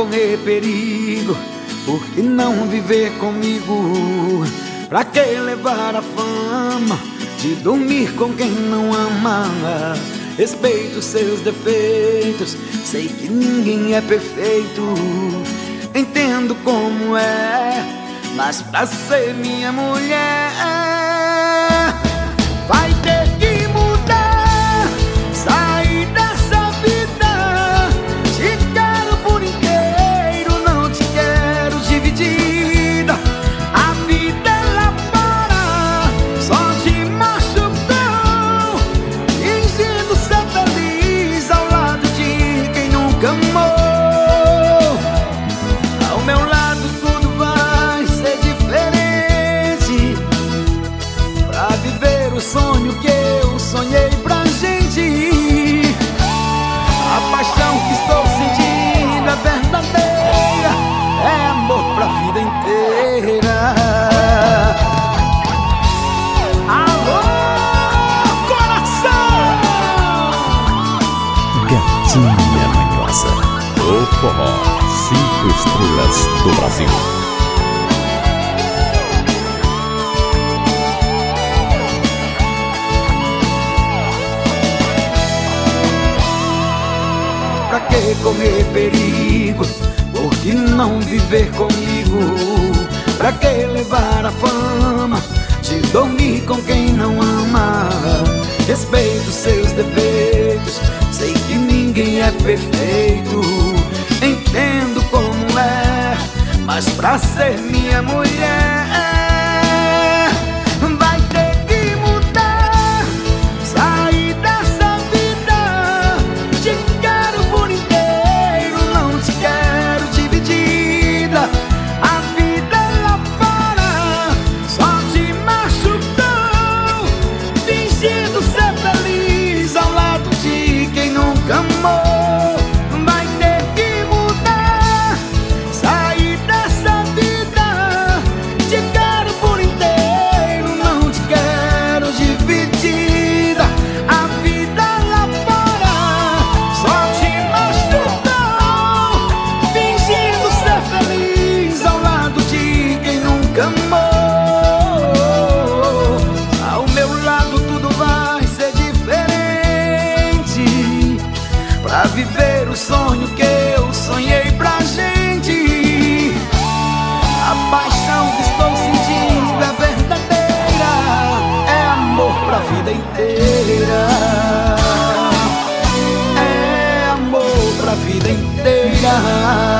correr perigo? Por que não viver comigo? Pra que levar a fama de dormir com quem não ama? Respeito seus defeitos, sei que ninguém é perfeito. Entendo como é, mas pra ser minha mulher vai ter que mudar, sair dessa vida. Te quero por inteiro, não te quero dividida. A vida ela para, só te machucou, fingindo ser feliz ao lado de quem nunca amou. Ao meu lado tudo vai ser diferente, pra viver o sonho que eu sonhei pra gente. A paixão que estou sentindo é verdadeira, é amor pra vida inteira. Alô, coração! Gatinha Manhosa, o forró 5 estrelas do Brasil. Pra que correr perigo? Por que não viver comigo? Pra que levar a fama de dormir com quem não ama? Respeito seus defeitos, sei que ninguém é perfeito. Entendo como é, mas pra ser minha mulher vai ter que mudar, sair dessa vida. Te quero por inteiro, não te quero dividida. A vida ela para, só te machucou, fingindo ser feliz ao lado de quem nunca amou. Vai ter que mudar, sair dessa vida. Te quero por inteiro, não te quero dividida. A vida ela para, só te machucou, fingindo ser feliz ao lado de quem nunca amou. Ao meu lado tudo vai ser diferente, pra viver o sonho que eu sonhei pra gente. A paixão que estou sentindo é verdadeira, é amor pra vida inteira. É amor pra vida inteira.